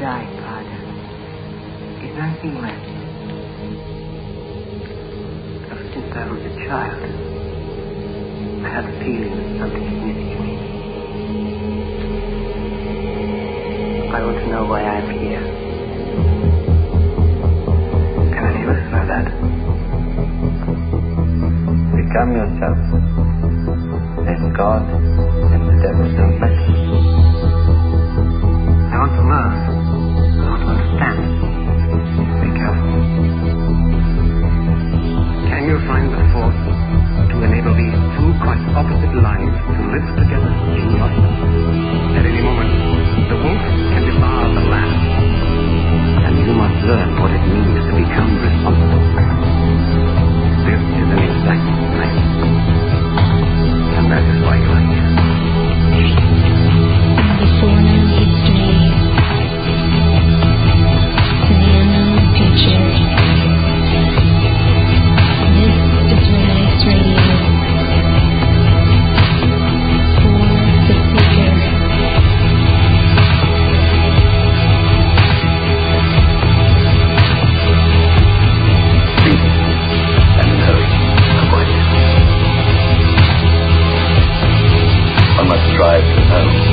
died, Father. Is there anything left? Ever since I was a child, I had a feeling that something is missing me. I want to know why I'm here. Can any of us know that? Become yourself. Then God and the devil don't matter. I want to learn. I want to understand. Be careful. Can you find the force to enable these two quite opposite lives to live together in love? At any moment, the wolf can devour the lamb. And you must learn what it means to become responsible. This is an exacting plan. And that is why you are here. Before known history, the unknown future. This is Red Ice Radio. For the seeker. And know quite. I must strive to know.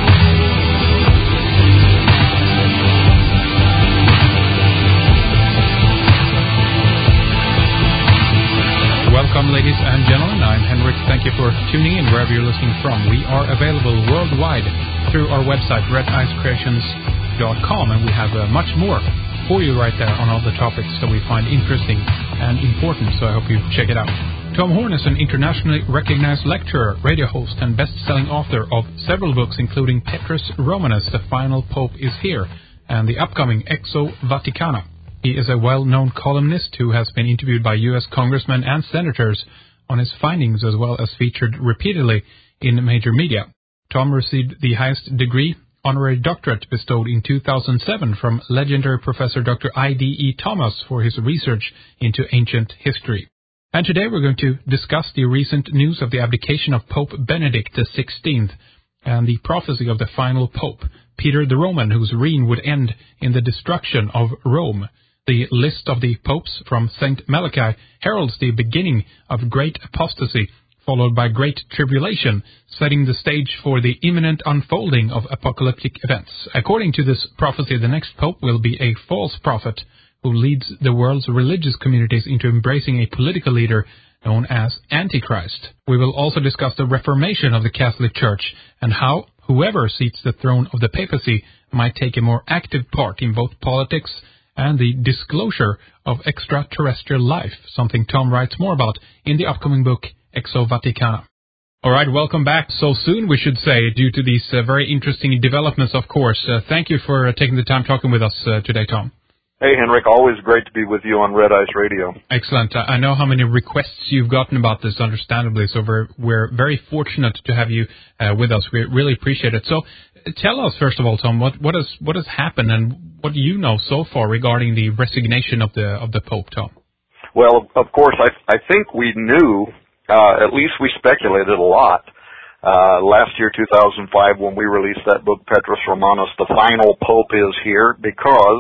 Welcome, ladies and gentlemen. I'm Henrik. Thank you for tuning in wherever you're listening from. We are available worldwide through our website, redicecreations.com, and we have much more for you right there on all the topics that we find interesting and important, so I hope you check it out. Tom Horn is an internationally recognized lecturer, radio host, and best-selling author of several books, including Petrus Romanus, The Final Pope is Here, and the upcoming Exo Vaticana. He is a well-known columnist who has been interviewed by U.S. congressmen and senators on his findings, as well as featured repeatedly in major media. Tom received the highest degree, honorary doctorate, bestowed in 2007 from legendary Professor Dr. I.D.E. Thomas for his research into ancient history. And today we're going to discuss the recent news of the abdication of Pope Benedict XVI and the prophecy of the final pope, Peter the Roman, whose reign would end in the destruction of Rome. The list of the popes from St. Malachi heralds the beginning of great apostasy, followed by great tribulation, setting the stage for the imminent unfolding of apocalyptic events. According to this prophecy, the next pope will be a false prophet who leads the world's religious communities into embracing a political leader known as Antichrist. We will also discuss the reformation of the Catholic Church and how whoever seats the throne of the papacy might take a more active part in both politics and the disclosure of extraterrestrial life, something Tom writes more about in the upcoming book, Exo Vaticana. All right, welcome back so soon, we should say, due to these very interesting developments, of course. Thank you for taking the time talking with us today, Tom. Hey, Henrik, always great to be with you on Red Ice Radio. Excellent. I know how many requests you've gotten about this, understandably, so we're very fortunate to have you with us. We really appreciate it. So tell us, first of all, Tom, what has happened and what do you know so far regarding the resignation of the Pope, Tom? Well, of course, I think we knew, at least we speculated a lot, last year, 2005, when we released that book, Petrus Romanus, The Final Pope is Here, because...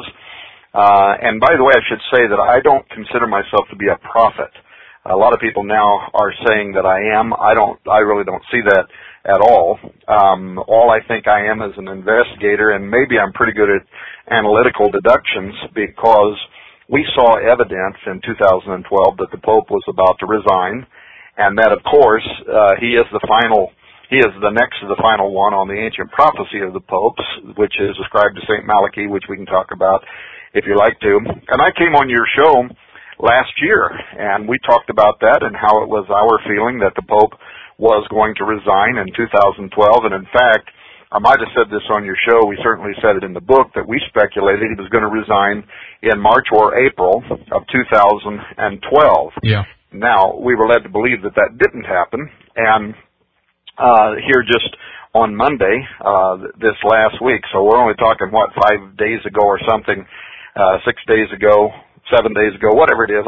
and by the way, I should say that I don't consider myself to be a prophet. A lot of people now are saying that I am. I really don't see that at all. All I think I am is an investigator, and maybe I'm pretty good at analytical deductions, because we saw evidence in 2012 that the Pope was about to resign, and that, of course, he is the next to the final one on the ancient prophecy of the popes, which is ascribed to St. Malachi, which we can talk about if you like to. And I came on your show last year, and we talked about that and how it was our feeling that the Pope was going to resign in 2012. And in fact, I might have said this on your show, we certainly said it in the book, that we speculated he was going to resign in March or April of 2012. Yeah. Now, we were led to believe that that didn't happen, and here just on Monday, this last week, so we're only talking, 5 days ago or something, 6 days ago, 7 days ago, whatever it is.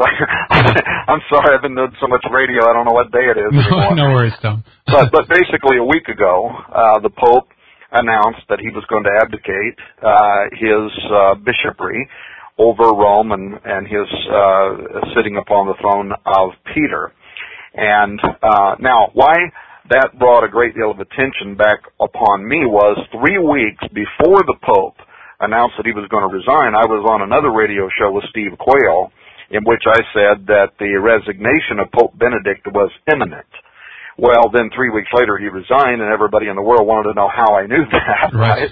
I'm sorry, I've been doing so much radio, I don't know what day it is anymore. No worries, Tom. but basically a week ago, the Pope announced that he was going to abdicate his bishopry over Rome and his sitting upon the throne of Peter. And now, why that brought a great deal of attention back upon me was 3 weeks before the Pope announced that he was going to resign, I was on another radio show with Steve Quayle, in which I said that the resignation of Pope Benedict was imminent. Well, then 3 weeks later he resigned, and everybody in the world wanted to know how I knew that, right?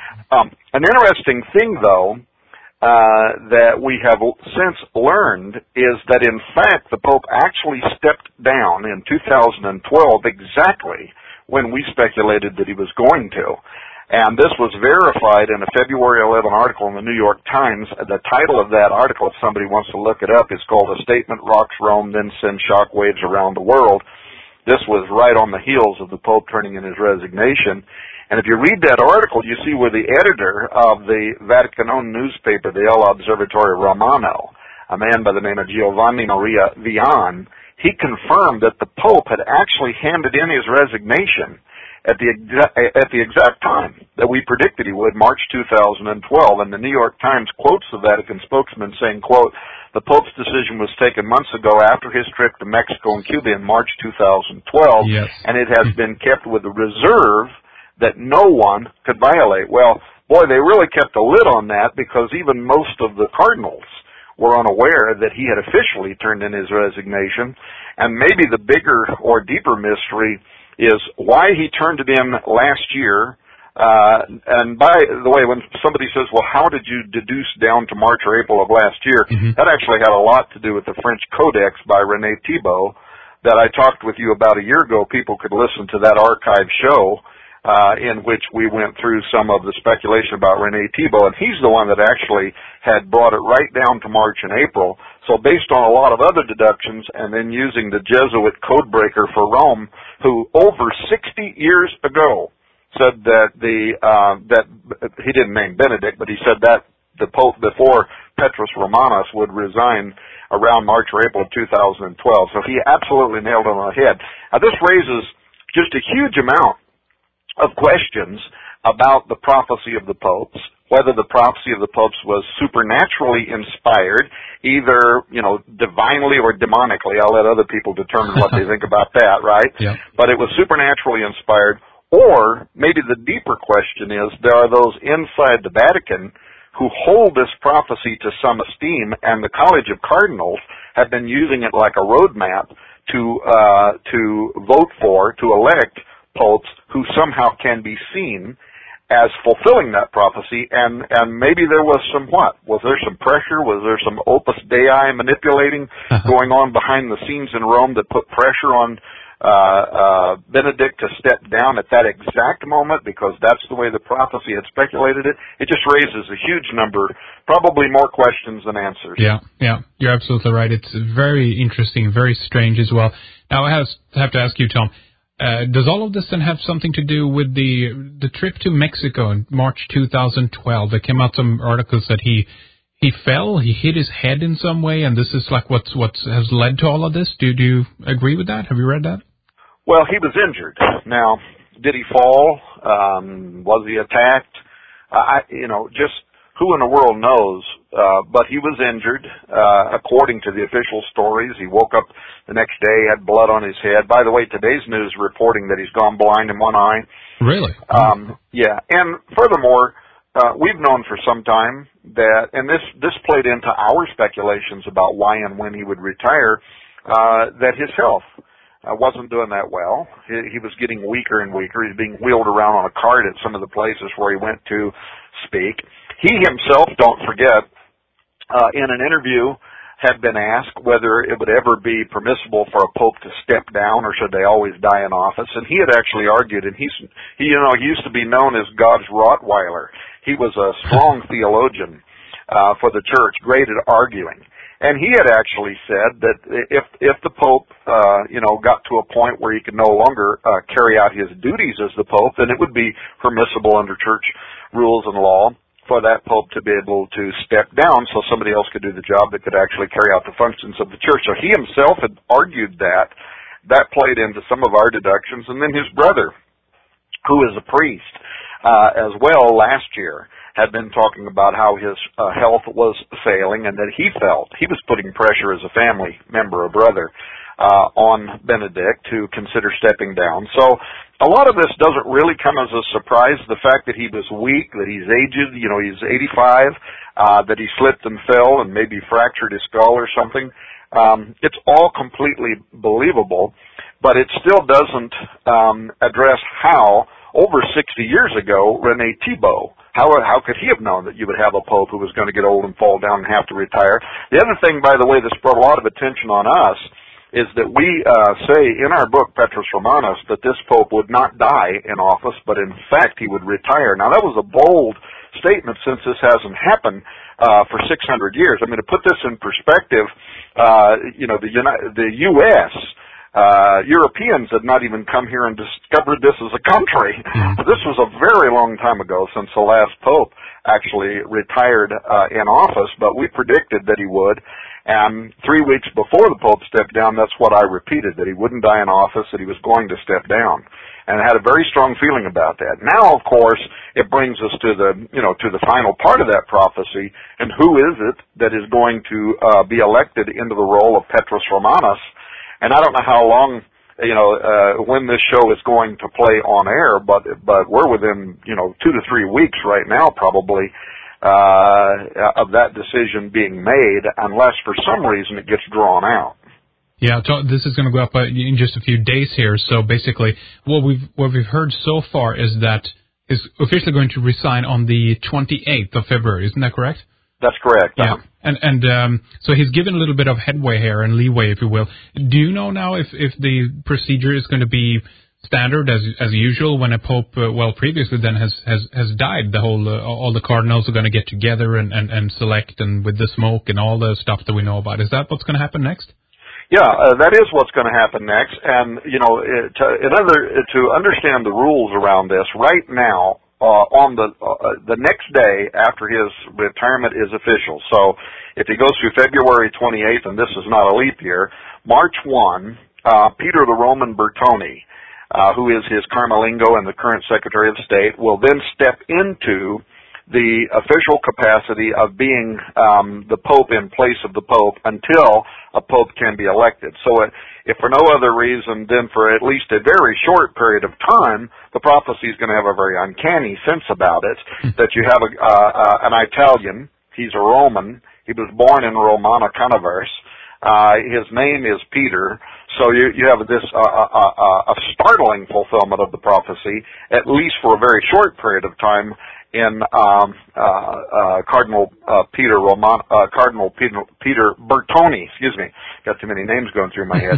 An interesting thing, though, that we have since learned is that, in fact, the Pope actually stepped down in 2012 exactly when we speculated that he was going to. And this was verified in a February 11 article in the New York Times. The title of that article, if somebody wants to look it up, is called "A Statement Rocks Rome, Then Sends Shockwaves Around the World." This was right on the heels of the Pope turning in his resignation. And if you read that article, you see where the editor of the Vatican-owned newspaper, the El Observatore Romano, a man by the name of Giovanni Maria Vian, he confirmed that the Pope had actually handed in his resignation at the exact time that we predicted he would, March 2012. And the New York Times quotes the Vatican spokesman saying, quote, "The Pope's decision was taken months ago after his trip to Mexico and Cuba in March 2012, yes. and it has been kept with a reserve that no one could violate." Well, boy, they really kept a lid on that, because even most of the cardinals were unaware that he had officially turned in his resignation. And maybe the bigger or deeper mystery is why he turned it in last year. And by the way, when somebody says, well, how did you deduce down to March or April of last year? That actually had a lot to do with the French Codex by René Thibault that I talked with you about a year ago. People could listen to that archive show in which we went through some of the speculation about René Thibault, and he's the one that actually had brought it right down to March and April. So based on a lot of other deductions, and then using the Jesuit codebreaker for Rome, who over 60 years ago said that that he didn't name Benedict, but he said that the Pope before Petrus Romanus would resign around March or April of 2012. So he absolutely nailed it on the head. Now this raises just a huge amount of questions about the prophecy of the popes, whether the prophecy of the popes was supernaturally inspired, either, divinely or demonically. I'll let other people determine what they think about that, right? Yeah. But it was supernaturally inspired. Or maybe the deeper question is, there are those inside the Vatican who hold this prophecy to some esteem, and the College of Cardinals have been using it like a roadmap to vote for, to elect popes who somehow can be seen as fulfilling that prophecy, and maybe there was some was there some pressure? Was there some opus dei manipulating going on behind the scenes in Rome that put pressure on Benedict to step down at that exact moment, because that's the way the prophecy had speculated it? It just raises a huge number, probably more questions than answers. Yeah, you're absolutely right. It's very interesting, very strange as well. Now I have to ask you, Tom, does all of this then have something to do with the trip to Mexico in March 2012? There came out some articles that he fell, he hit his head in some way, and this is like what has led to all of this. Do you agree with that? Have you read that? Well, he was injured. Now, did he fall? Was he attacked? Just who in the world knows? But he was injured, according to the official stories. He woke up the next day, had blood on his head. By the way, today's news reporting that he's gone blind in one eye. Really? Yeah. And furthermore, we've known for some time that, and this played into our speculations about why and when he would retire, that his health wasn't doing that well. He was getting weaker and weaker. He's being wheeled around on a cart at some of the places where he went to speak. He himself, don't forget, in an interview had been asked whether it would ever be permissible for a pope to step down, or should they always die in office. And he had actually argued, and he used to be known as God's Rottweiler. He was a strong theologian for the church, great at arguing. And he had actually said that if the Pope, got to a point where he could no longer carry out his duties as the Pope, then it would be permissible under church rules and law for that Pope to be able to step down so somebody else could do the job that could actually carry out the functions of the church. So he himself had argued that. That played into some of our deductions. And then his brother, who is a priest, as well last year had been talking about how his health was failing and that he felt he was putting pressure as a family member, a brother, on Benedict to consider stepping down. So a lot of this doesn't really come as a surprise. The fact that he was weak, that he's aged, he's 85, that he slipped and fell and maybe fractured his skull or something, it's all completely believable, but it still doesn't address how, over 60 years ago, Rene Thibault, how could he have known that you would have a pope who was going to get old and fall down and have to retire? The other thing, by the way, that's brought a lot of attention on us is that we say in our book, Petrus Romanus, that this pope would not die in office, but in fact he would retire. Now, that was a bold statement since this hasn't happened for 600 years. I mean, to put this in perspective, the U.S., Europeans had not even come here and discovered this as a country. This was a very long time ago since the last pope actually retired in office, but we predicted that he would. And 3 weeks before the pope stepped down, that's what I repeated, that he wouldn't die in office, that he was going to step down. And I had a very strong feeling about that. Now, of course, it brings us to the final part of that prophecy, and who is it that is going to be elected into the role of Petrus Romanus? And I don't know how long, when this show is going to play on air, but we're within, 2 to 3 weeks right now, probably, of that decision being made, unless for some reason it gets drawn out. Yeah, this is going to go up in just a few days here. So basically, what we've heard so far is that is officially going to resign on the 28th of February. Isn't that correct? That's correct. Yeah, and so he's given a little bit of headway here and leeway, if you will. Do you know now if the procedure is going to be standard as usual when a pope, previously then has died? The whole all the cardinals are going to get together and select, and with the smoke and all the stuff that we know about. Is that what's going to happen next? Yeah, that is what's going to happen next. And to understand the rules around this, right now, on the next day after his retirement is official. So if he goes through February 28th, and this is not a leap year, March 1, Peter the Roman Bertone, who is his Carmelingo and the current Secretary of State, will then step into the official capacity of being the Pope in place of the Pope until a Pope can be elected. So if for no other reason than for at least a very short period of time, the prophecy is going to have a very uncanny sense about it, that you have an Italian, he's a Roman, he was born in Romana Canaverse, his name is Peter, so you have this a startling fulfillment of the prophecy, at least for a very short period of time, in Cardinal Peter Bertone. Excuse me, got too many names going through my head.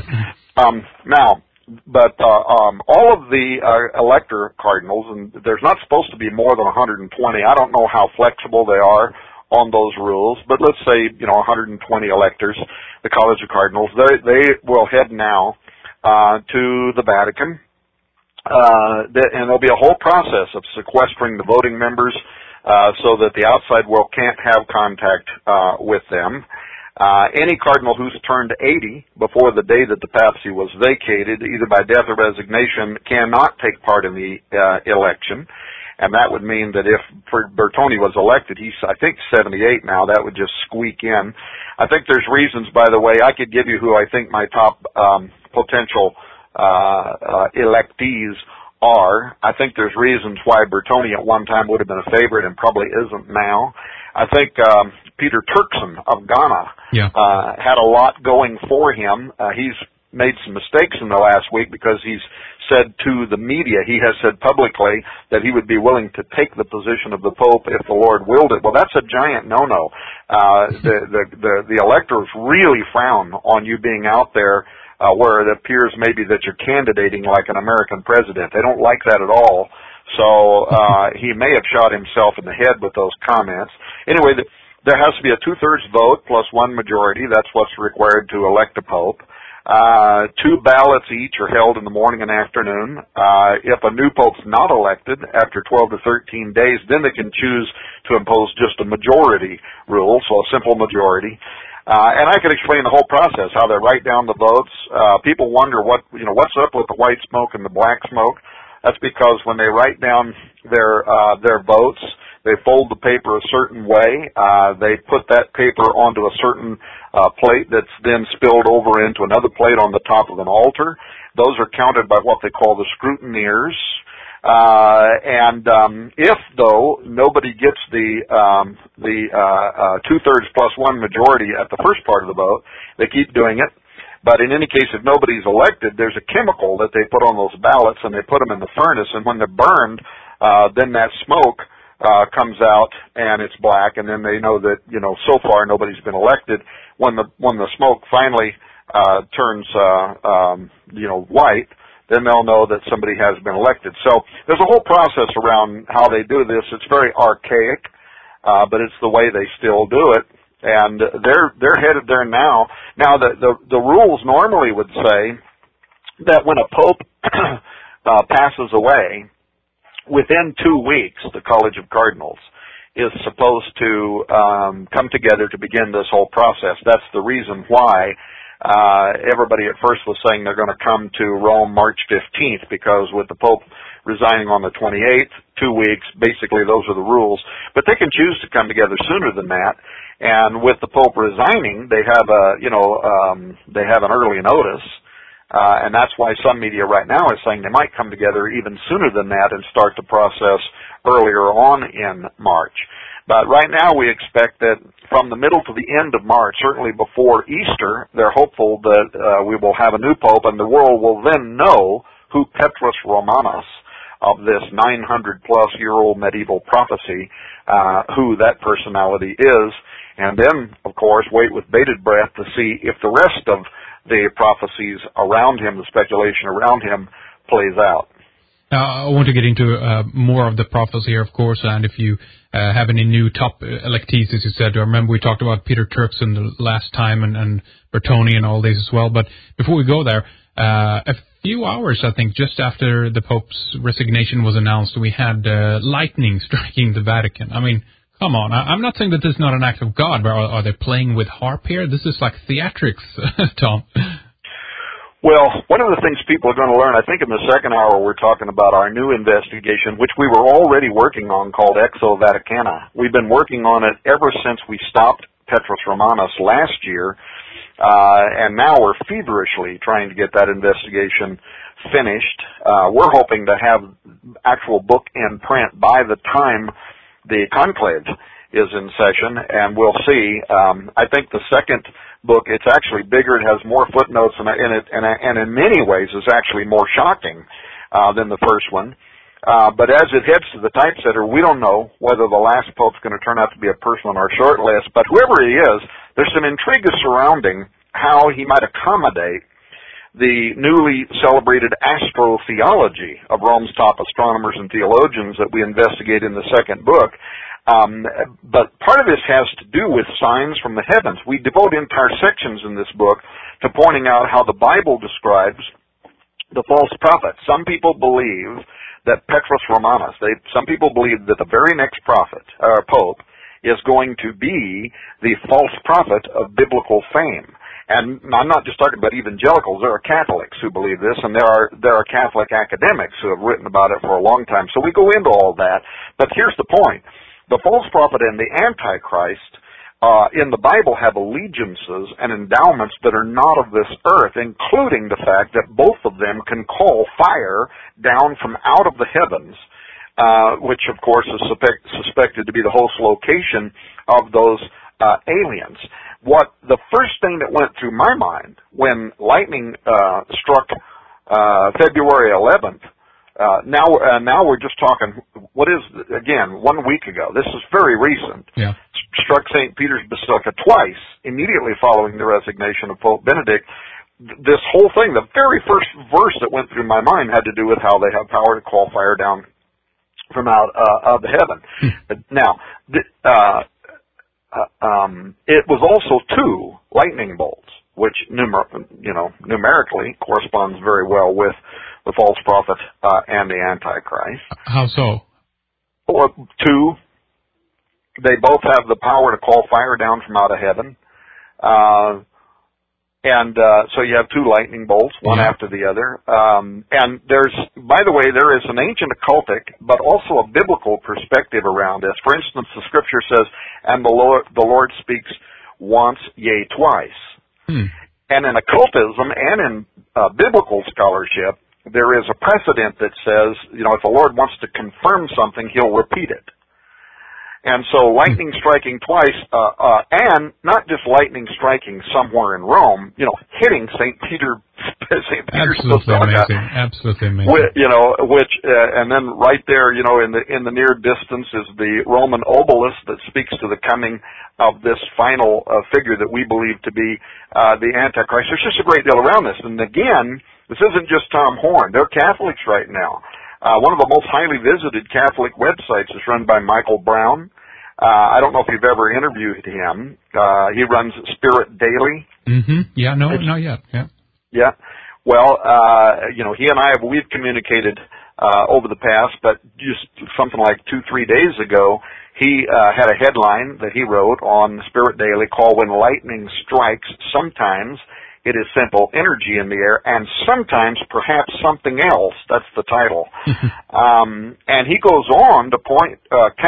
All of the elector cardinals, and there's not supposed to be more than 120. I don't know how flexible they are on those rules, but let's say 120 electors, the College of Cardinals. They will head now to the Vatican. And there'll be a whole process of sequestering the voting members so that the outside world can't have contact with them. Any cardinal who's turned 80 before the day that the papacy was vacated, either by death or resignation, cannot take part in the election. And that would mean that if Bertone was elected, he's, I think, 78 now, that would just squeak in. I think there's reasons, by the way, I could give you who I think my top potential electees are. I think there's reasons why Bertone at one time would have been a favorite and probably isn't now. I think Peter Turkson of Ghana had a lot going for him. He's made some mistakes in the last week because he's said to the media, he has said publicly that he would be willing to take the position of the Pope if the Lord willed it. Well, that's a giant no-no. The electors really frown on you being out there where it appears maybe that you're candidating like an American president. They don't like that at all. So he may have shot himself in the head with those comments. Anyway, there has to be a 2/3 vote plus one majority. That's what's required to elect a Pope. 2 ballots each are held in the morning and afternoon. If a new Pope's not elected after 12 to 13 days, then they can choose to impose just a majority rule, so a simple majority. And I could explain the whole process, how they write down the votes. People wonder what's up with the white smoke and the black smoke. That's because when they write down their votes, they fold the paper a certain way. They put that paper onto a certain plate that's then spilled over into another plate on the top of an altar. Those are counted by what they call the scrutineers. If though nobody gets the 2/3 plus 1 majority at the first part of the vote, they keep doing it. But in any case, if nobody's elected, there's a chemical that they put on those ballots, and they put them in the furnace, and when they're burned, then that smoke comes out and it's black, and then they know that, so far nobody's been elected. When the smoke finally turns white, then they'll know that somebody has been elected. So there's a whole process around how they do this. It's very archaic, but it's the way they still do it. And they're headed there now. Now the rules normally would say that when a pope passes away, within 2 weeks, the College of Cardinals is supposed to come together to begin this whole process. That's the reason why everybody at first was saying they're going to come to Rome March 15th, because with the Pope resigning on the 28th, 2 weeks, basically those are the rules. But they can choose to come together sooner than that. And with the Pope resigning, they have they have an early notice. And that's why some media right now is saying they might come together even sooner than that and start the process earlier on in March. But right now we expect that from the middle to the end of March, certainly before Easter, they're hopeful that we will have a new pope, and the world will then know who Petrus Romanus, of this 900-plus-year-old medieval prophecy, who that personality is, and then, of course, wait with bated breath to see if the rest of the prophecies around him, the speculation around him, plays out. I want to get into more of the prophecy here, of course, and if you have any new top electees, as you said. I remember we talked about Peter Turkson the last time and Bertoni and all these as well. But before we go there, a few hours, I think, just after the Pope's resignation was announced, we had lightning striking the Vatican. I mean, come on. I'm not saying that this is not an act of God, but are they playing with harp here? This is like theatrics, Tom. Well, one of the things people are going to learn, I think in the second hour we're talking about our new investigation, which we were already working on, called Exo Vaticana. We've been working on it ever since we stopped Petrus Romanus last year, and now we're feverishly trying to get that investigation finished. We're hoping to have actual book in print by the time the conclave is in session, and we'll see. I think the second book, it's actually bigger, it has more footnotes in it, and in many ways is actually more shocking than the first one. But as it heads to the typesetter, we don't know whether the last pope's going to turn out to be a person on our short list, but whoever he is, there's some intrigue surrounding how he might accommodate the newly celebrated astrotheology of Rome's top astronomers and theologians that we investigate in the second book. But part of this has to do with signs from the heavens. We devote entire sections in this book to pointing out how the Bible describes the false prophet. Some people believe that Petrus Romanus, some people believe that the very next pope is going to be the false prophet of biblical fame. And I'm not just talking about evangelicals. There are Catholics who believe this, and there are Catholic academics who have written about it for a long time. So we go into all that. But here's the point. The false prophet and the Antichrist in the Bible have allegiances and endowments that are not of this earth, including the fact that both of them can call fire down from out of the heavens, which, of course, is suspected to be the host location of those aliens. The first thing that went through my mind when lightning struck February 11th, now we're just talking, 1 week ago. This is very recent. Yeah. Struck St. Peter's Basilica twice, immediately following the resignation of Pope Benedict. This whole thing, the very first verse that went through my mind had to do with how they have power to call fire down from out of heaven. Now, it was also 2 lightning bolts, which numerically corresponds very well with the false prophet and the Antichrist. How so? Or 2. They both have the power to call fire down from out of heaven. And so you have two lightning bolts, one after the other. And there's, by the way, there is an ancient occultic, but also a biblical perspective around this. For instance, the scripture says, and the Lord speaks once, yea, twice. And in occultism and in biblical scholarship, there is a precedent that says, if the Lord wants to confirm something, he'll repeat it. And so lightning striking twice, and not just lightning striking somewhere in Rome, hitting St. Peter's Absolutely amazing. Absolutely amazing. And then right there, in the near distance is the Roman obelisk that speaks to the coming of this final figure that we believe to be the Antichrist. There's just a great deal around this. And again, this isn't just Tom Horn. They're Catholics right now. One of the most highly visited Catholic websites is run by Michael Brown. I don't know if you've ever interviewed him. He runs Spirit Daily. Yeah, no, not yet. Yeah. Well, he and we've communicated over the past, but just something like 2-3 days ago, he had a headline that he wrote on Spirit Daily called "When Lightning Strikes, Sometimes It is Simple Energy in the Air, and Sometimes Perhaps Something Else." That's the title. And he goes on to point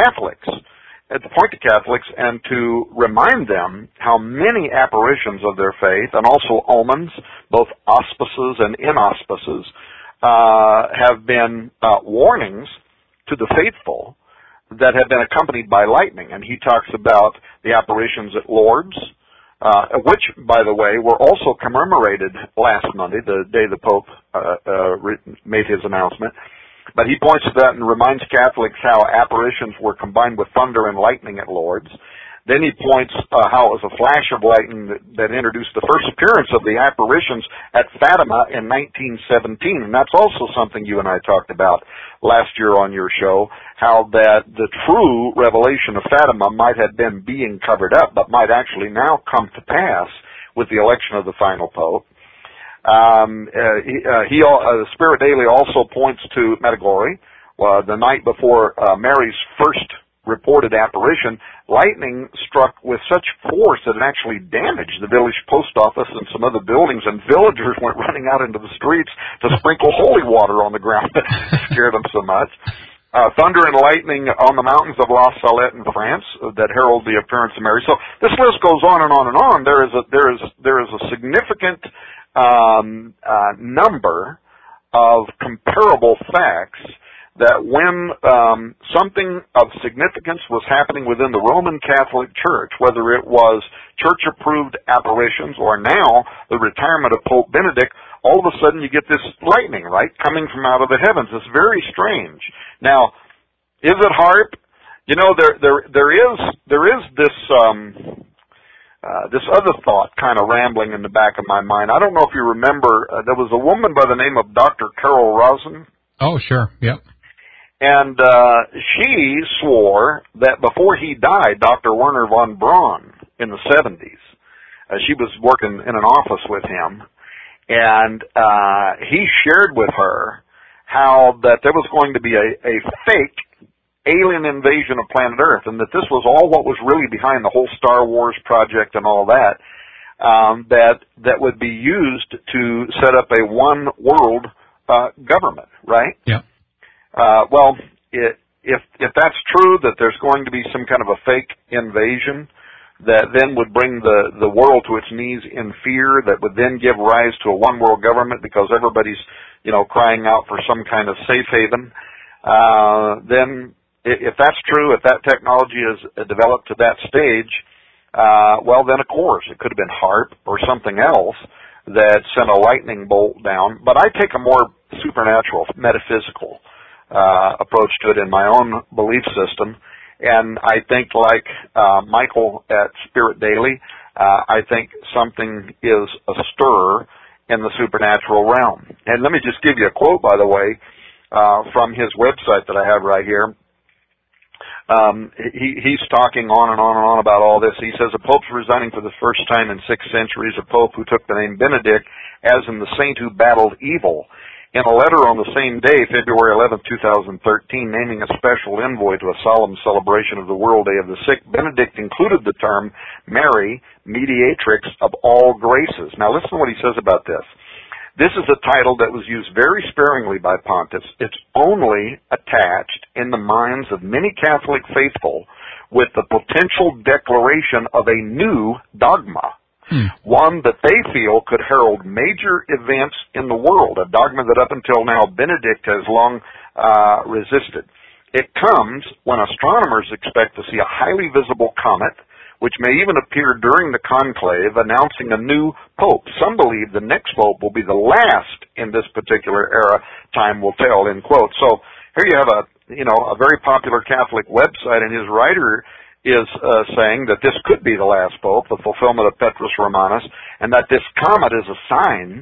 to Catholics and to remind them how many apparitions of their faith and also omens, both auspices and inauspices, have been warnings to the faithful that have been accompanied by lightning. And he talks about the apparitions at Lourdes, which, by the way, were also commemorated last Monday, the day the Pope made his announcement. But he points to that and reminds Catholics how apparitions were combined with thunder and lightning at Lourdes. Then he points how it was a flash of lightning that introduced the first appearance of the apparitions at Fatima in 1917. And that's also something you and I talked about last year on your show, how that the true revelation of Fatima might have been being covered up, but might actually now come to pass with the election of the final Pope. Spirit Daily also points to Medjugorje. The night before Mary's first reported apparition, lightning struck with such force that it actually damaged the village post office and some other buildings, and villagers went running out into the streets to sprinkle holy water on the ground. That scared them so much. Thunder and lightning on the mountains of La Salette in France that herald the appearance of Mary. So this list goes on and on and on. There is a significant number of comparable facts that when something of significance was happening within the Roman Catholic Church, whether it was church-approved apparitions or now the retirement of Pope Benedict, all of a sudden you get this lightning, right, coming from out of the heavens. It's very strange. Now, is it HAARP? There is this other thought kind of rambling in the back of my mind. I don't know if you remember, there was a woman by the name of Dr. Carol Rosen. Oh, sure, yep. And she swore that before he died, Dr. Werner von Braun, in the 70s, she was working in an office with him, and he shared with her how that there was going to be a fake alien invasion of planet Earth, and that this was all what was really behind the whole Star Wars project and all that, that would be used to set up a one world government, right? Yeah. Well, if that's true, that there's going to be some kind of a fake invasion that then would bring the world to its knees in fear, that would then give rise to a one world government because everybody's, crying out for some kind of safe haven, then if that's true, if that technology is developed to that stage, well, then of course it could have been HAARP or something else that sent a lightning bolt down. But I take a more supernatural, metaphysical approach to it in my own belief system. And I think, like Michael at Spirit Daily, I think something is astir in the supernatural realm. And let me just give you a quote, by the way, from his website that I have right here. He's talking on and on and on about all this. He says, a pope's resigning for the first time in 6 centuries, a pope who took the name Benedict, as in the saint who battled evil. in a letter on the same day, February 11, 2013, naming a special envoy to a solemn celebration of the World Day of the Sick, Benedict included the term Mary, mediatrix of all graces. Now listen to what he says about this. This is a title that was used very sparingly by pontiffs. It's only attached in the minds of many Catholic faithful with the potential declaration of a new dogma. One that they feel could herald major events in the world, a dogma that up until now Benedict has long resisted. It comes when astronomers expect to see a highly visible comet, which may even appear during the conclave, announcing a new pope. Some believe the next pope will be the last in this particular era. Time will tell, end quote. So here you have a very popular Catholic website, and his writer is saying that this could be the last pope, the fulfillment of Petrus Romanus, and that this comet is a sign,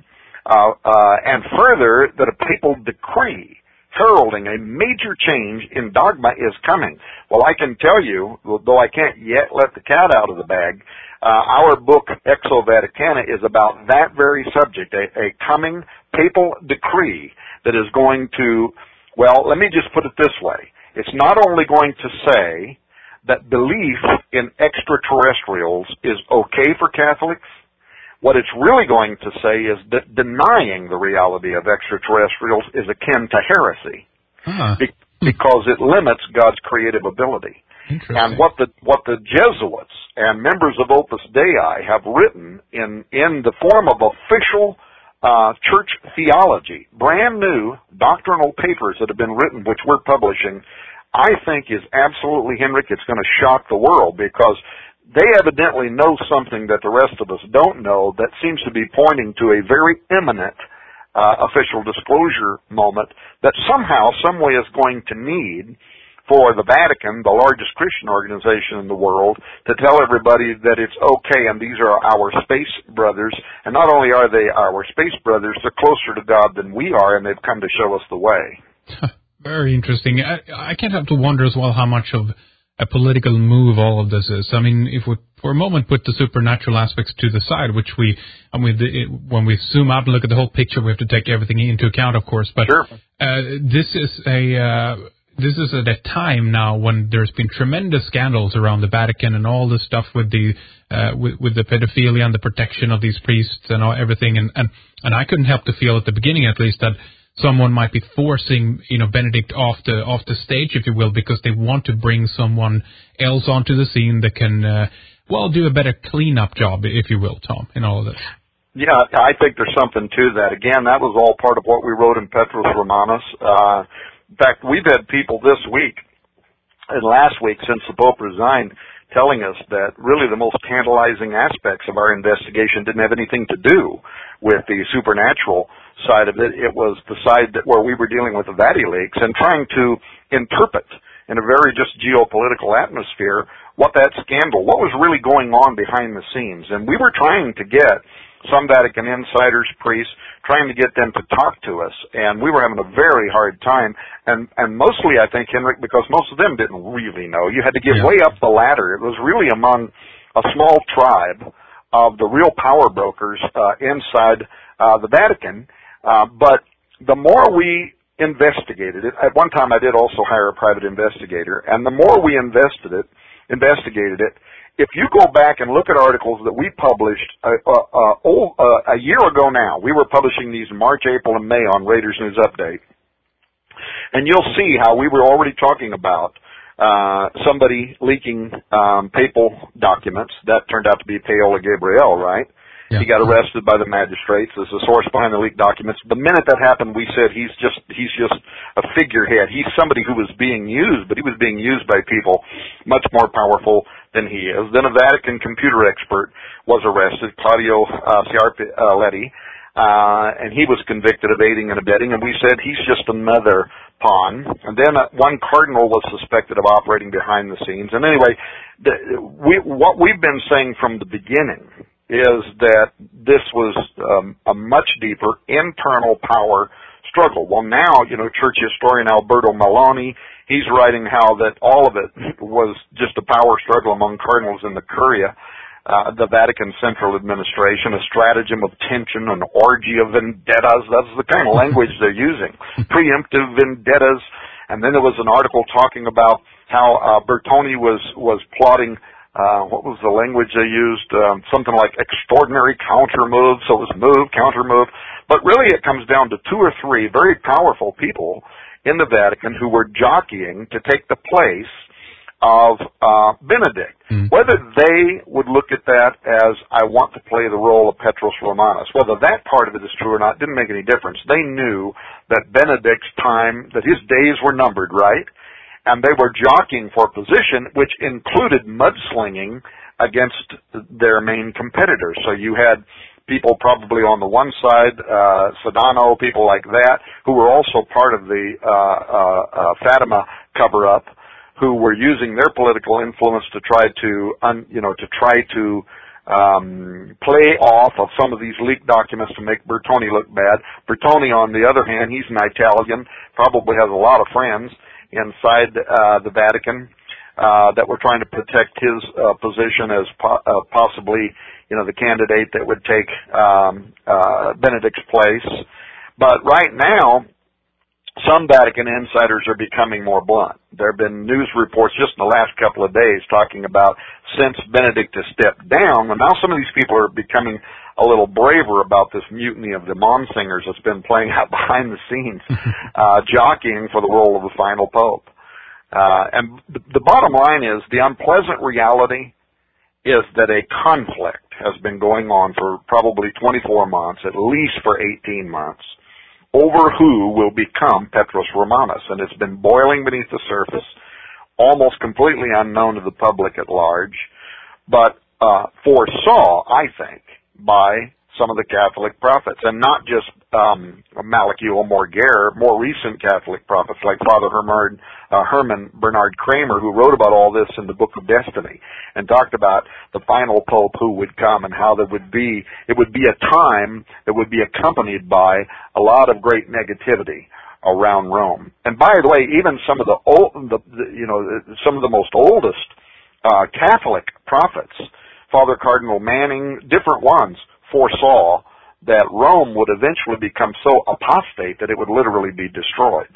and further, that a papal decree heralding a major change in dogma is coming. Well, I can tell you, though I can't yet let the cat out of the bag, our book, Exo Vaticana, is about that very subject, a coming papal decree that is going to, well, let me just put it this way. It's not only going to say that belief in extraterrestrials is okay for Catholics. What it's really going to say is that denying the reality of extraterrestrials is akin to heresy, because it limits God's creative ability. And what the Jesuits and members of Opus Dei have written in the form of official church theology, brand new doctrinal papers that have been written, which we're publishing, I think is absolutely, Henrik, it's going to shock the world, because they evidently know something that the rest of us don't know that seems to be pointing to a very imminent official disclosure moment that somehow, some way is going to need for the Vatican, the largest Christian organization in the world, to tell everybody that it's okay and these are our space brothers. And not only are they our space brothers, they're closer to God than we are, and they've come to show us the way. Very interesting. I can't help to wonder as well how much of a political move all of this is. I mean, if we for a moment put the supernatural aspects to the side, which when we zoom out and look at the whole picture, we have to take everything into account, of course. But sure. This is at a time now when there's been tremendous scandals around the Vatican and all this stuff with the pedophilia and the protection of these priests and everything. And I couldn't help to feel at the beginning, at least, that someone might be forcing, Benedict off the stage, if you will, because they want to bring someone else onto the scene that can, do a better cleanup job, if you will, Tom, in all of this. Yeah, I think there's something to that. Again, that was all part of what we wrote in Petrus Romanus. In fact, we've had people this week and last week since the Pope resigned telling us that really the most tantalizing aspects of our investigation didn't have anything to do with the supernatural side of it. It was the side where we were dealing with the VatiLeaks and trying to interpret in a very just geopolitical atmosphere what that scandal, what was really going on behind the scenes. And we were trying to get some Vatican insiders, priests, trying to get them to talk to us. And we were having a very hard time. And mostly, I think, Henrik, because most of them didn't really know. You had to get way up the ladder. It was really among a small tribe of the real power brokers inside the Vatican. But the more we investigated it, at one time I did also hire a private investigator, and the more we investigated it, if you go back and look at articles that we published a year ago now, we were publishing these in March, April, and May on Raiders News Update, and you'll see how we were already talking about somebody leaking papal documents. That turned out to be Paola Gabriel, right? Yeah. He got arrested by the magistrates as the source behind the leaked documents. The minute that happened, we said he's just a figurehead. He's somebody who was being used, but he was being used by people much more powerful than he is. Then a Vatican computer expert was arrested, Claudio Sciarletti, and he was convicted of aiding and abetting, and we said he's just another pawn. And then one cardinal was suspected of operating behind the scenes. And anyway, what we've been saying from the beginning is that this was a much deeper internal power struggle. Well, now, church historian Alberto Maloney, he's writing how that all of it was just a power struggle among cardinals in the Curia. the Vatican Central Administration, a stratagem of tension, an orgy of vendettas. That's the kind of language they're using. Preemptive vendettas. And then there was an article talking about how Bertone was plotting, what was the language they used? Something like extraordinary counter moves. So it was move, counter move. But really it comes down to two or three very powerful people in the Vatican who were jockeying to take the place of Benedict. Whether they would look at that as, I want to play the role of Petrus Romanus, whether that part of it is true or not, didn't make any difference. They knew that Benedict's time, that his days were numbered, right? And they were jockeying for position, which included mudslinging against their main competitors. So you had people probably on the one side, Sedano, people like that, who were also part of the Fatima cover-up, who were using their political influence to try to, play off of some of these leaked documents to make Bertone look bad. Bertone, on the other hand, he's an Italian, probably has a lot of friends inside the Vatican that were trying to protect his position as possibly, the candidate that would take Benedict's place. But right now, some Vatican insiders are becoming more blunt. There have been news reports just in the last couple of days talking about since Benedict has stepped down, and now some of these people are becoming a little braver about this mutiny of the Monsignors that's been playing out behind the scenes, jockeying for the role of the final pope. And the bottom line is, the unpleasant reality is that a conflict has been going on for probably 24 months, at least for 18 months, over who will become Petrus Romanus. And it's been boiling beneath the surface, almost completely unknown to the public at large, but foresaw, I think, by some of the Catholic prophets, and not just Malachiel Morguer, more recent Catholic prophets like Father Herman Bernard Kramer, who wrote about all this in the Book of Destiny and talked about the final pope who would come and how it would be a time that would be accompanied by a lot of great negativity around Rome. And by the way, even some of some of the most oldest Catholic prophets, Father Cardinal Manning, different ones, foresaw that Rome would eventually become so apostate that it would literally be destroyed.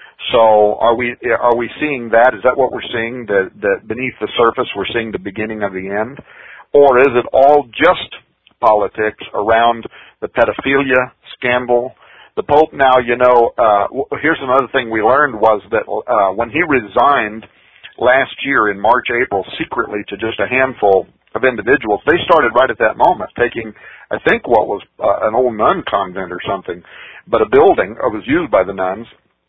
So are we seeing that? Is that what we're seeing? That beneath the surface we're seeing the beginning of the end? Or is it all just politics around the pedophilia scandal? The Pope now, here's another thing we learned was that when he resigned last year in March, April, secretly to just a handful of individuals, they started right at that moment taking, I think, what was an old nun convent or something, but a building that was used by the nuns,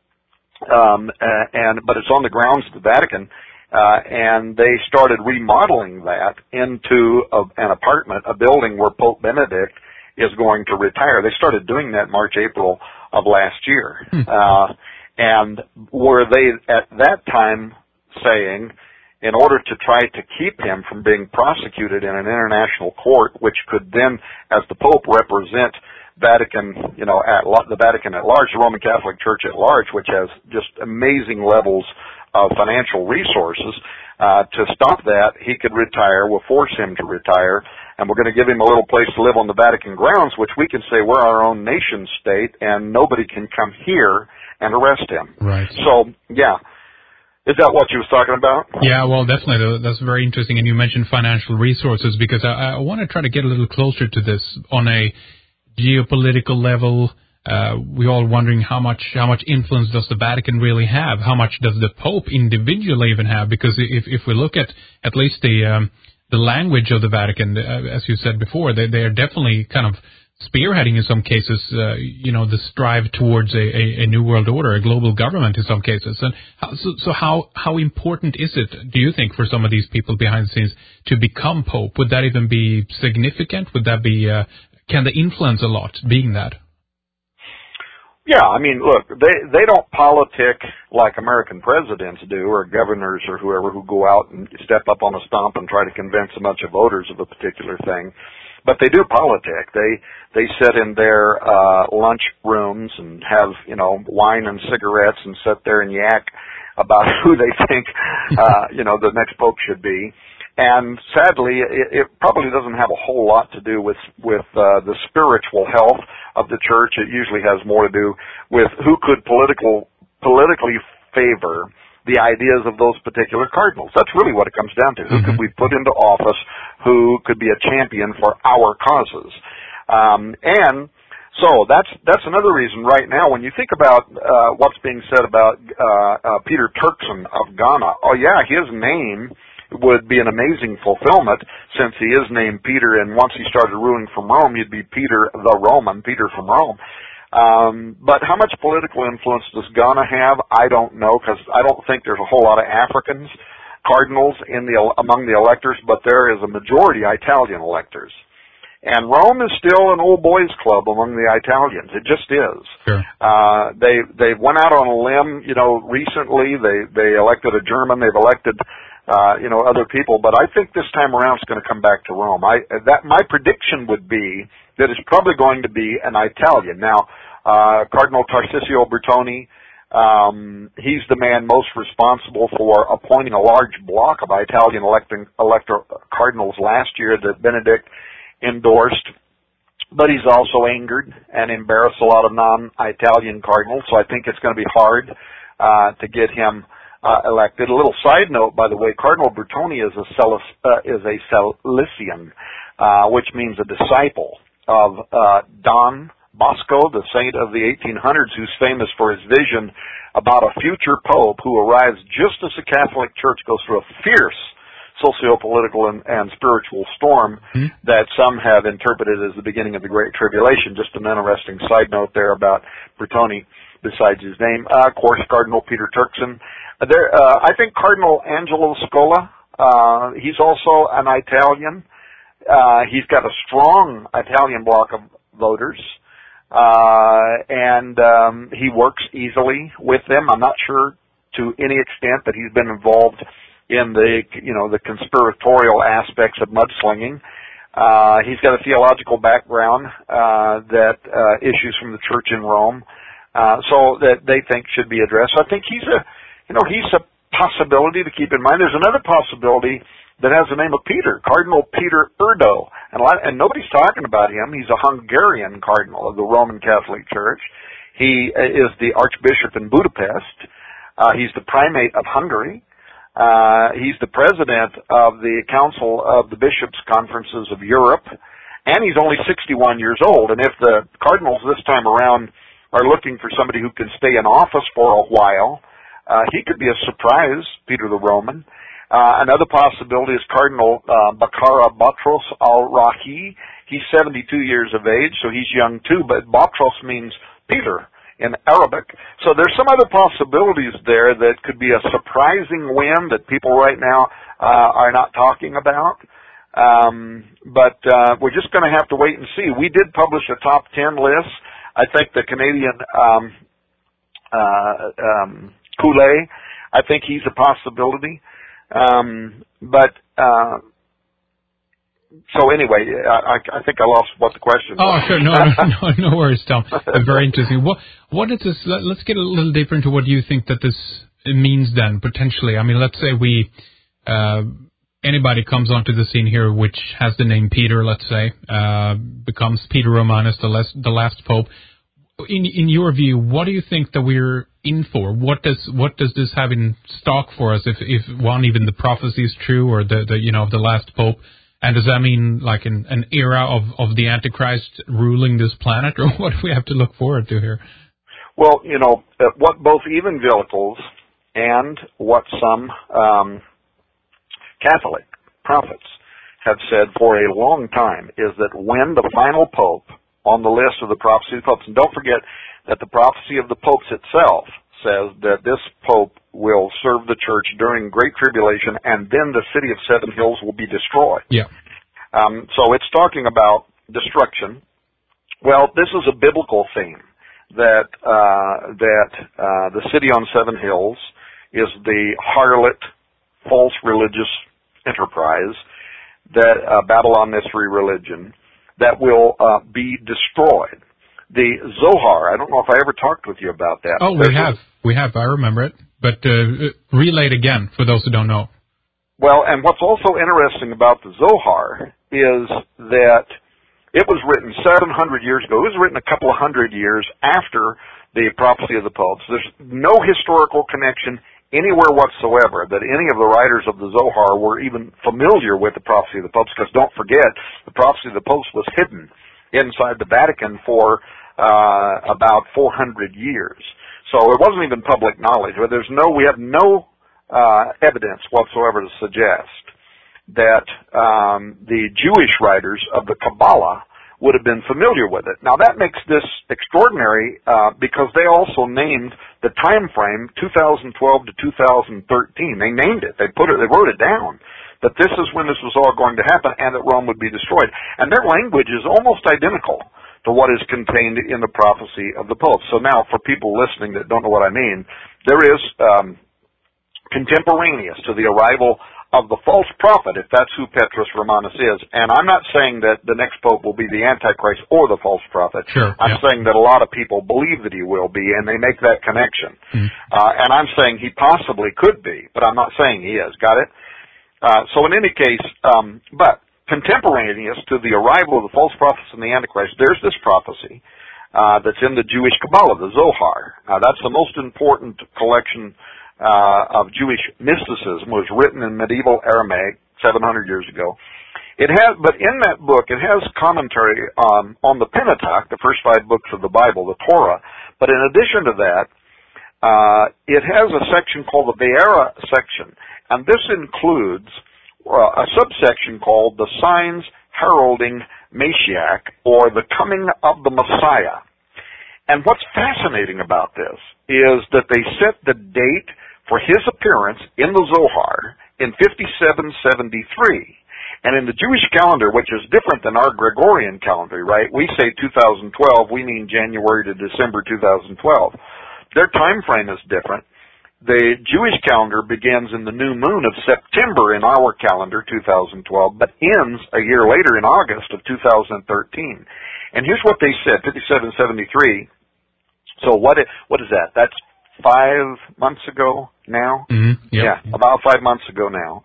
but it's on the grounds of the Vatican, and they started remodeling that into an apartment, a building where Pope Benedict is going to retire. They started doing that March, April of last year, and were they at that time saying, in order to try to keep him from being prosecuted in an international court, which could then, as the Pope, represent Vatican, the Vatican at large, the Roman Catholic Church at large, which has just amazing levels of financial resources, to stop that, he could retire. We'll force him to retire, and we're going to give him a little place to live on the Vatican grounds, which we can say we're our own nation state, and nobody can come here and arrest him. Right. So, yeah. Is that what you was talking about? Yeah, well, definitely. That's very interesting. And you mentioned financial resources, because I want to try to get a little closer to this on a geopolitical level. We're all wondering how much influence does the Vatican really have? How much does the Pope individually even have? Because if we look at least the language of the Vatican, as you said before, they are definitely kind of spearheading in some cases, the strive towards a new world order, a global government in some cases. And how important is it, do you think, for some of these people behind the scenes to become Pope? Would that even be significant? Would that be, can they influence a lot being that? Yeah, I mean, look, they don't politic like American presidents do, or governors or whoever, who go out and step up on a stump and try to convince a bunch of voters of a particular thing. But they do politic. They sit in their lunch rooms and have, wine and cigarettes and sit there and yak about who they think, the next pope should be. And sadly, it probably doesn't have a whole lot to do with the spiritual health of the church. It usually has more to do with who could politically favor the ideas of those particular cardinals. That's really what it comes down to. Who could we put into office who could be a champion for our causes? And so that's another reason right now when you think about what's being said about Peter Turkson of Ghana. Oh yeah, his name would be an amazing fulfillment since he is named Peter, and once he started ruling from Rome, you'd be Peter the Roman, Peter from Rome. But how much political influence does Ghana have? I don't know, because I don't think there's a whole lot of Africans cardinals among the electors, but there is a majority Italian electors. And Rome is still an old boys club among the Italians. It just is. Sure. They went out on a limb, recently. They elected a German. They've elected, other people. But I think this time around it's going to come back to Rome. My prediction would be that it's probably going to be an Italian. Now, Cardinal Tarcisio Bertone, he's the man most responsible for appointing a large block of Italian elector cardinals last year that Benedict endorsed, but he's also angered and embarrassed a lot of non-Italian cardinals, so I think it's going to be hard to get him elected. A little side note, by the way, Cardinal Bertone is a Salesian, which means a disciple of Don Bosco, the saint of the 1800s, who's famous for his vision about a future pope who arrives just as the Catholic Church goes through a fierce socio-political and spiritual storm that some have interpreted as the beginning of the Great Tribulation. Just an interesting side note there about Bertone, besides his name. Of course, Cardinal Peter Turkson. I think Cardinal Angelo Scola, he's also an Italian. He's got a strong Italian bloc of voters, and he works easily with them. I'm not sure to any extent that he's been involved in the conspiratorial aspects of mudslinging. He's got a theological background that issues from the church in Rome, so that they think should be addressed. So I think he's a possibility to keep in mind. There's another possibility that has the name of Peter, Cardinal Peter Erdo, and nobody's talking about him. He's a Hungarian cardinal of the Roman Catholic Church. He is the Archbishop in Budapest. He's the primate of Hungary. He's the president of the Council of the Bishops' Conferences of Europe, and he's only 61 years old. And if the cardinals this time around are looking for somebody who can stay in office for a while, he could be a surprise, Peter the Roman. Another possibility is Cardinal Bakara Batros al-Rahi. He's 72 years of age, so he's young too, but Batros means Peter in Arabic. So there's some other possibilities there that could be a surprising win that people right now are not talking about. But we're just going to have to wait and see. We did publish a top 10 list. I think the Canadian Coulet, I think he's a possibility. So anyway, I think I lost what the question was. Oh, sure. No worries, Tom. Very interesting. What is this? Let's get a little deeper into what you think that this means then, potentially. I mean, let's say anybody comes onto the scene here which has the name Peter, let's say, becomes Peter Romanus, the last pope. In your view, what do you think that we're in for? What does this have in stock for us if one, even the prophecy is true, or the last pope? And does that mean like an era of the Antichrist ruling this planet, or what do we have to look forward to here? Well, what both evangelicals and what some Catholic prophets have said for a long time is that when the final pope on the list of the prophecy of the popes, and don't forget that the prophecy of the popes itself says that this pope will serve the church during Great Tribulation, and then the city of Seven Hills will be destroyed. Yeah. So it's talking about destruction. Well, this is a biblical theme that the city on Seven Hills is the harlot, false religious enterprise, that Babylon Mystery religion that will be destroyed. The Zohar, I don't know if I ever talked with you about that. Oh, we have. I remember it. But relay it again for those who don't know. Well, and what's also interesting about the Zohar is that it was written 700 years ago. It was written a couple of hundred years after the prophecy of the popes. There's no historical connection anywhere whatsoever that any of the writers of the Zohar were even familiar with the prophecy of the popes, because don't forget, the prophecy of the popes was hidden inside the Vatican for about 400 years. So it wasn't even public knowledge. But we have no evidence whatsoever to suggest that the Jewish writers of the Kabbalah would have been familiar with it. Now that makes this extraordinary because they also named the time frame 2012 to 2013. They named it. They wrote it down that this is when this was all going to happen and that Rome would be destroyed. And their language is almost identical to what is contained in the prophecy of the popes. So now, for people listening that don't know what I mean, there is contemporaneous to the arrival of the false prophet, if that's who Petrus Romanus is. And I'm not saying that the next pope will be the Antichrist or the false prophet. Sure, I'm saying that a lot of people believe that he will be, and they make that connection. And I'm saying he possibly could be, but I'm not saying he is. Got it? So in any case, but contemporaneous to the arrival of the false prophets and the Antichrist, there's this prophecy that's in the Jewish Kabbalah, the Zohar. That's the most important collection of Jewish mysticism. Was written in medieval Aramaic 700 years ago. But in that book, it has commentary on the Pentateuch, the first 5 books of the Bible, the Torah. But in addition to that, it has a section called the Be'era section, and this includes a subsection called the Signs Heralding Mashiach, or the Coming of the Messiah. And what's fascinating about this is that they set the date for his appearance in the Zohar in 5773. And in the Jewish calendar, which is different than our Gregorian calendar, right? We say 2012, we mean January to December 2012. Their time frame is different. The Jewish calendar begins in the new moon of September in our calendar, 2012, but ends a year later in August of 2013. And here's what they said, 5773. So what is that? That's 5 months ago now? Mm-hmm. Yep. Yeah, about 5 months ago now.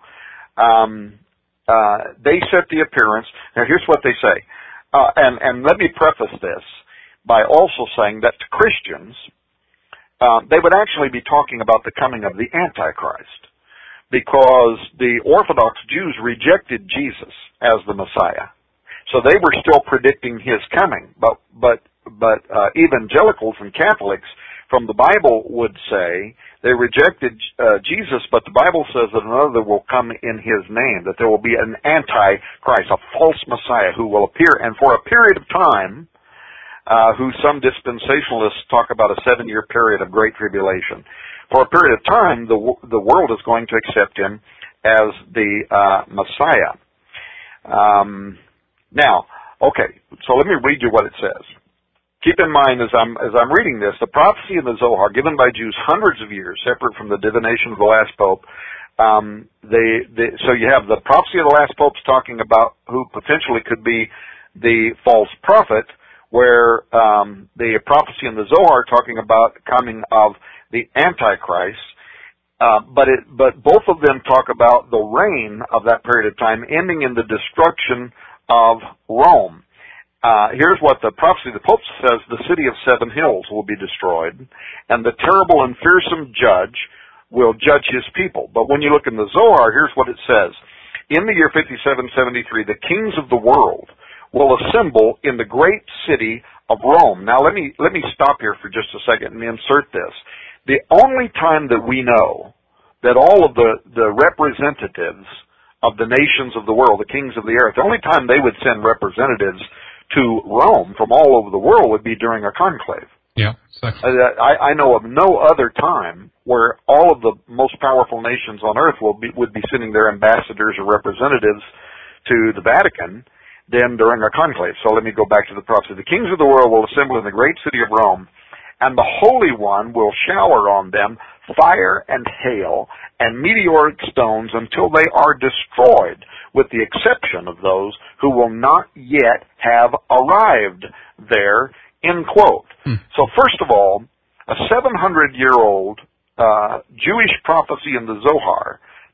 They set the appearance. Now here's what they say. And let me preface this by also saying that to Christians, they would actually be talking about the coming of the Antichrist, because the Orthodox Jews rejected Jesus as the Messiah. So they were still predicting his coming. But evangelicals and Catholics from the Bible would say they rejected Jesus, but the Bible says that another will come in his name, that there will be an Antichrist, a false Messiah who will appear, and for a period of time, who some dispensationalists talk about a 7-year period of great tribulation. For a period of time, the world is going to accept him as the Messiah. Now, okay, so let me read you what it says. Keep in mind, as I'm reading this, the prophecy in the Zohar, given by Jews hundreds of years, separate from the divination of the last pope. So you have the prophecy of the last popes talking about who potentially could be the false prophet, where the prophecy in the Zohar talking about the coming of the Antichrist. But both of them talk about the reign of that period of time, ending in the destruction of Rome. Here's what the prophecy of the Pope says: the city of 7 hills will be destroyed, and the terrible and fearsome judge will judge his people. But when you look in the Zohar, here's what it says. In the year 5773, the kings of the world will assemble in the great city of Rome. Now let me stop here for just a second and insert this. The only time that we know that all of the representatives of the nations of the world, the kings of the earth, the only time they would send representatives to Rome from all over the world would be during a conclave. Yeah, exactly. I know of no other time where all of the most powerful nations on earth would be sending their ambassadors or representatives to the Vatican than during a conclave. So let me go back to the prophecy. The kings of the world will assemble in the great city of Rome, and the Holy One will shower on them fire and hail and meteoric stones until they are destroyed, with the exception of those who will not yet have arrived there, end quote. So first of all, a 700-year-old Jewish prophecy in the Zohar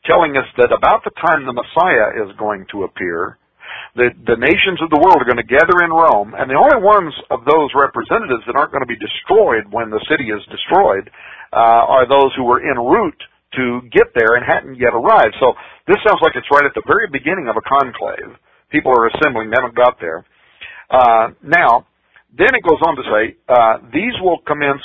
telling us that about the time the Messiah is going to appear, the nations of the world are going to gather in Rome, and the only ones of those representatives that aren't going to be destroyed when the city is destroyed are those who were en route to get there and hadn't yet arrived. So this sounds like it's right at the very beginning of a conclave. People are assembling, they haven't got there. Now, then it goes on to say, these will commence,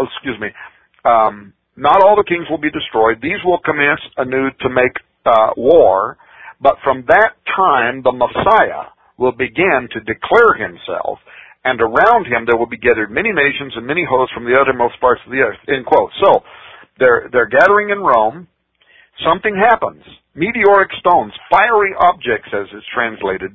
not all the kings will be destroyed. These will commence anew to make war, but from that time the Messiah will begin to declare himself, and around him there will be gathered many nations and many hosts from the uttermost parts of the earth. End quote. So, they're gathering in Rome. Something happens. Meteoric stones, fiery objects as it's translated,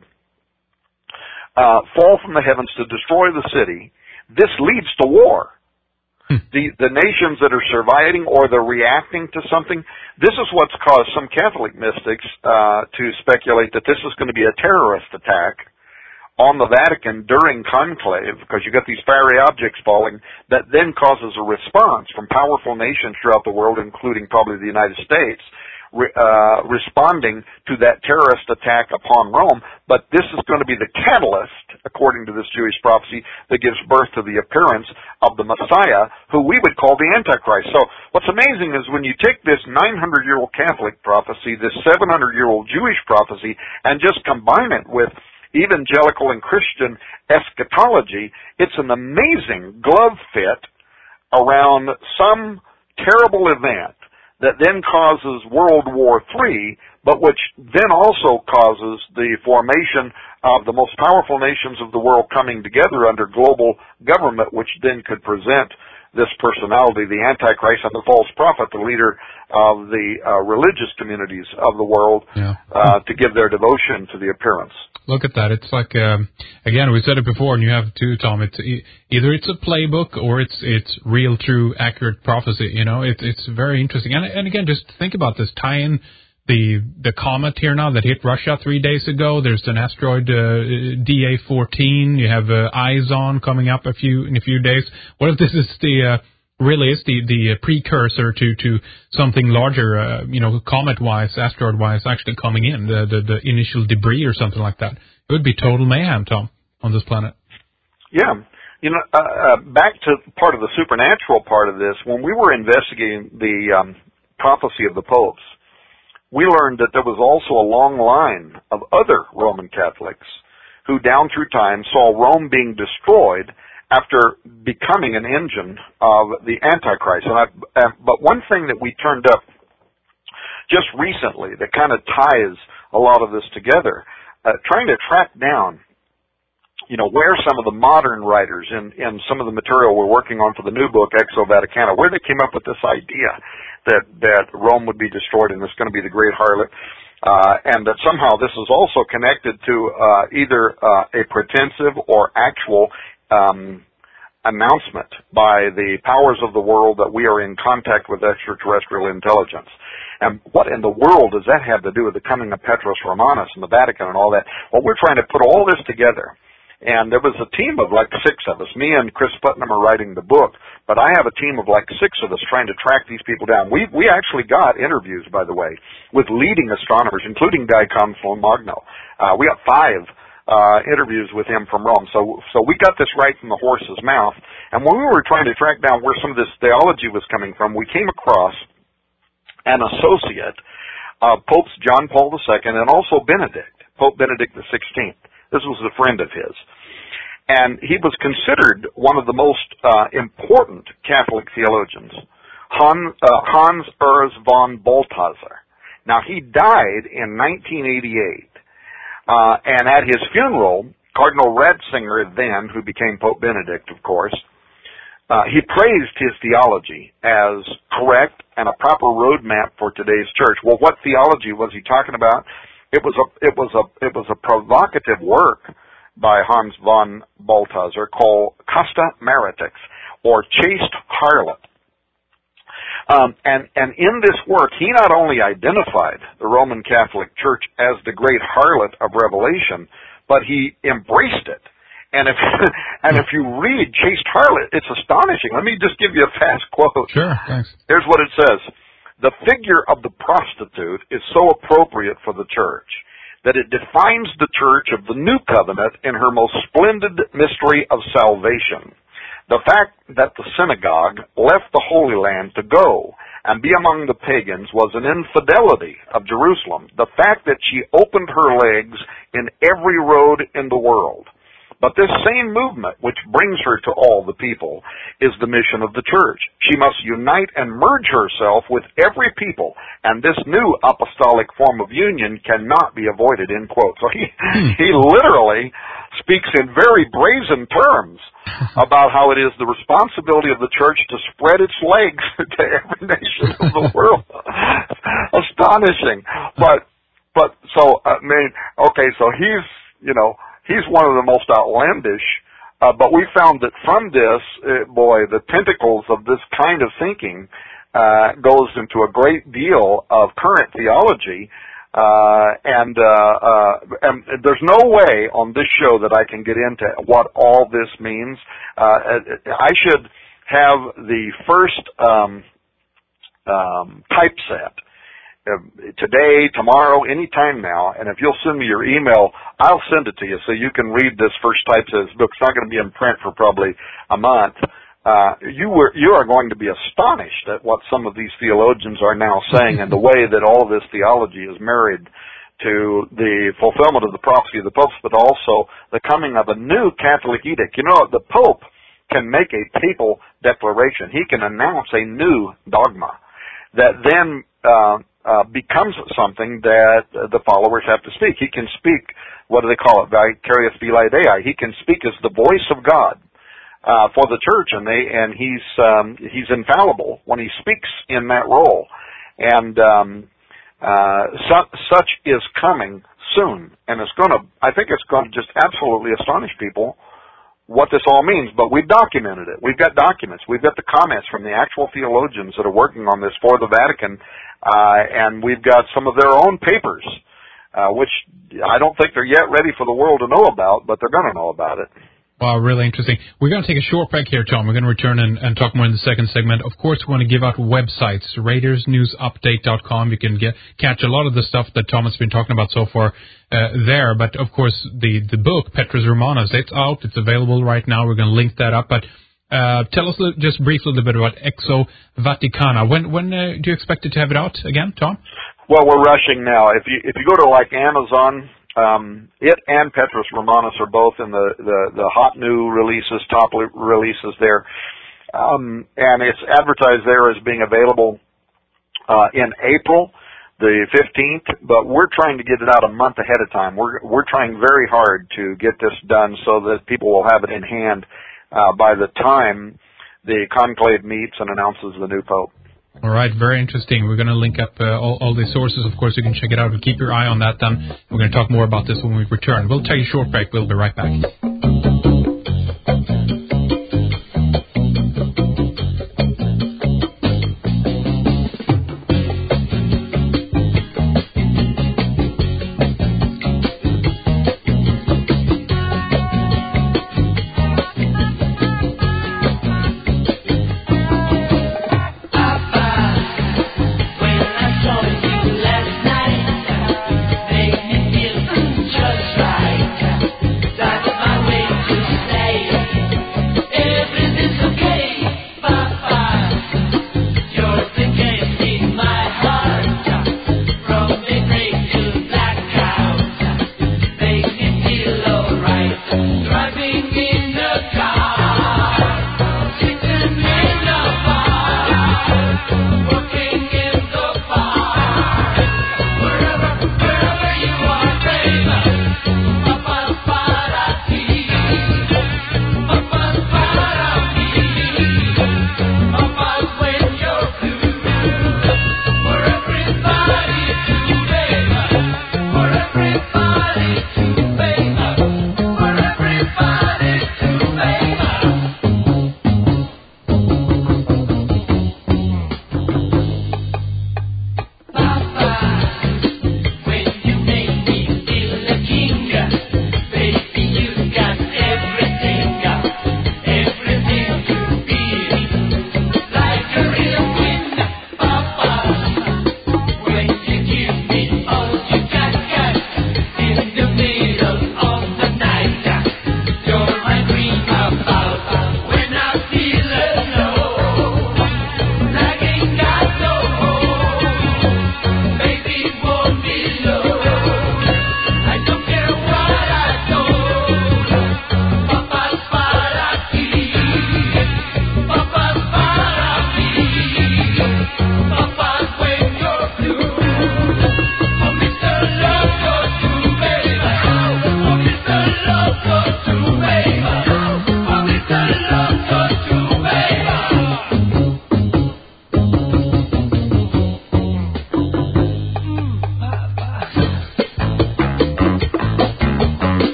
fall from the heavens to destroy the city. This leads to war. The nations that are surviving or they're reacting to something, this is what's caused some Catholic mystics to speculate that this is going to be a terrorist attack on the Vatican during conclave, because you got these fiery objects falling that then causes a response from powerful nations throughout the world, including probably the United States, responding to that terrorist attack upon Rome. But this is going to be the catalyst, according to this Jewish prophecy, that gives birth to the appearance of the Messiah, who we would call the Antichrist. So what's amazing is when you take this 900-year-old Catholic prophecy, this 700-year-old Jewish prophecy, and just combine it with evangelical and Christian eschatology, it's an amazing glove fit around some terrible event that then causes World War III, but which then also causes the formation of the most powerful nations of the world coming together under global government, which then could present this personality, the Antichrist and the false prophet, the leader of the religious communities of the world, to give their devotion to the appearance. Look at that. It's like, again, we said it before, and you have too, Tom. It's either it's a playbook or it's real, true, accurate prophecy. You know, it's very interesting. And again, just think about this. Tie in the comet here now that hit Russia 3 days ago. There's an asteroid DA14. You have IZON coming up in a few days. What if this is the precursor to something larger, comet-wise, asteroid-wise, actually coming in, the initial debris or something like that? It would be total mayhem, Tom, on this planet. Yeah. Back to part of the supernatural part of this, when we were investigating the prophecy of the popes, we learned that there was also a long line of other Roman Catholics who, down through time, saw Rome being destroyed after becoming an engine of the Antichrist. But one thing that we turned up just recently that kind of ties a lot of this together, trying to track down, where some of the modern writers in some of the material we're working on for the new book, Exo Vaticana, where they came up with this idea that Rome would be destroyed and it's going to be the great harlot, and that somehow this is also connected to either a pretensive or actual announcement by the powers of the world that we are in contact with extraterrestrial intelligence. And what in the world does that have to do with the coming of Petrus Romanus and the Vatican and all that? Well, we're trying to put all this together. And there was a team of like 6 of us. Me and Chris Putnam are writing the book, but I have a team of like 6 of us trying to track these people down. We actually got interviews, by the way, with leading astronomers, including Guy Consolmagno. We got 5 interviews with him from Rome. So we got this right from the horse's mouth. And when we were trying to track down where some of this theology was coming from, we came across an associate of Popes John Paul II and also Pope Benedict XVI. This was a friend of his. And he was considered one of the most important Catholic theologians, Hans Urs von Balthasar. Now, he died in 1988. And at his funeral, Cardinal Ratzinger then, who became Pope Benedict, of course, he praised his theology as correct and a proper roadmap for today's church. Well, what theology was he talking about? It was a provocative work by Hans von Balthasar called Casta Maritix, or Chaste Harlot. And in this work, he not only identified the Roman Catholic Church as the great harlot of Revelation, but he embraced it. And if you read Chaste Harlot, it's astonishing. Let me just give you a fast quote. Sure, thanks. Here's what it says. The figure of the prostitute is so appropriate for the church that it defines the church of the New Covenant in her most splendid mystery of salvation. The fact that the synagogue left the Holy Land to go and be among the pagans was an infidelity of Jerusalem. The fact that she opened her legs in every road in the world. But this same movement, which brings her to all the people, is the mission of the church. She must unite and merge herself with every people, and this new apostolic form of union cannot be avoided, end quote. So he literally speaks in very brazen terms about how it is the responsibility of the church to spread its legs to every nation of the world. Astonishing. But so, I mean, okay, so he's one of the most outlandish, but we found that from this, the tentacles of this kind of thinking goes into a great deal of current theology, and there's no way on this show that I can get into what all this means. I should have the first typeset today, tomorrow, anytime now, and if you'll send me your email, I'll send it to you so you can read this first typeset. This book's not going to be in print for probably a month. You are going to be astonished at what some of these theologians are now saying and the way that all of this theology is married to the fulfillment of the prophecy of the popes, but also the coming of a new Catholic edict. You know, the Pope can make a papal declaration. He can announce a new dogma that then becomes something that the followers have to speak. He can speak, what do they call it, vicarious filii Dei. He can speak as the voice of God for the church, and he's infallible when he speaks in that role. And such is coming soon, and I think it's going to just absolutely astonish people what this all means. But we've documented it. We've got documents. We've got the comments from the actual theologians that are working on this for the Vatican, and we've got some of their own papers, which I don't think they're yet ready for the world to know about, but they're going to know about it. Wow, really interesting. We're going to take a short break here, Tom. We're going to return and talk more in the second segment. Of course, we want to give out websites, RaidersNewsUpdate.com. You can catch a lot of the stuff that Tom has been talking about so far there. But, of course, the book, Petrus Romanus, it's out. It's available right now. We're going to link that up. But tell us just briefly a little bit about Exo Vaticana. When do you expect it to have it out again, Tom? Well, we're rushing now. If you go to like Amazon, it and Petrus Romanus are both in the hot new releases, top releases there, and it's advertised there as being available in April the 15th. But we're trying to get it out a month ahead of time. We're trying very hard to get this done so that people will have it in hand by the time the conclave meets and announces the new pope. All right, very interesting. We're going to link up all the sources. Of course, you can check it out and keep your eye on that. Then we're going to talk more about this when we return. We'll take a short break. We'll be right back. Just right, started my way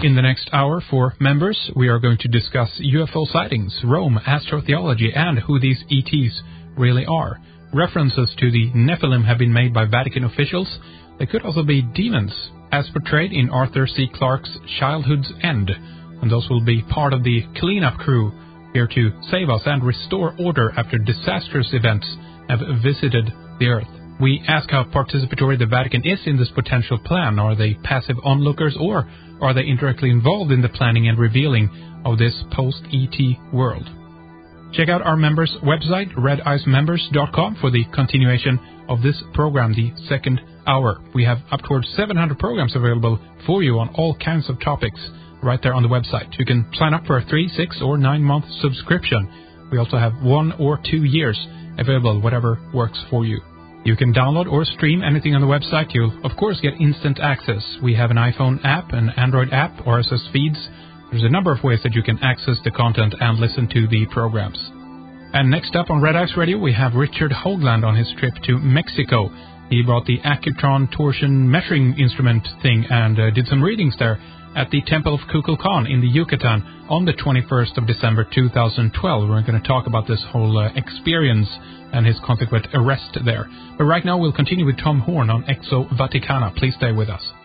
in the next hour for members, we are going to discuss UFO sightings, Rome, astrotheology, and who these ETs really are. References to the Nephilim have been made by Vatican officials. They could also be demons, as portrayed in Arthur C. Clarke's Childhood's End, and those will be part of the cleanup crew here to save us and restore order after disastrous events have visited the Earth. We ask how participatory the Vatican is in this potential plan. Are they passive onlookers, or are they indirectly involved in the planning and revealing of this post-ET world? Check out our members' website, redicemembers.com, for the continuation of this program, the second hour. We have up towards 700 programs available for you on all kinds of topics right there on the website. You can sign up for a 3, 6, or 9-month subscription. We also have 1 or 2 years available, whatever works for you. You can download or stream anything on the website. You'll, of course, get instant access. We have an iPhone app, an Android app, RSS feeds. There's a number of ways that you can access the content and listen to the programs. And next up on Red Ice Radio, we have Richard Hoagland on his trip to Mexico. He brought the Accutron torsion measuring instrument thing and did some readings there at the Temple of Kukulkan in the Yucatan on the 21st of December 2012. We're going to talk about this whole experience and his consequent arrest there. But right now we'll continue with Tom Horn on Exo Vaticana. Please stay with us.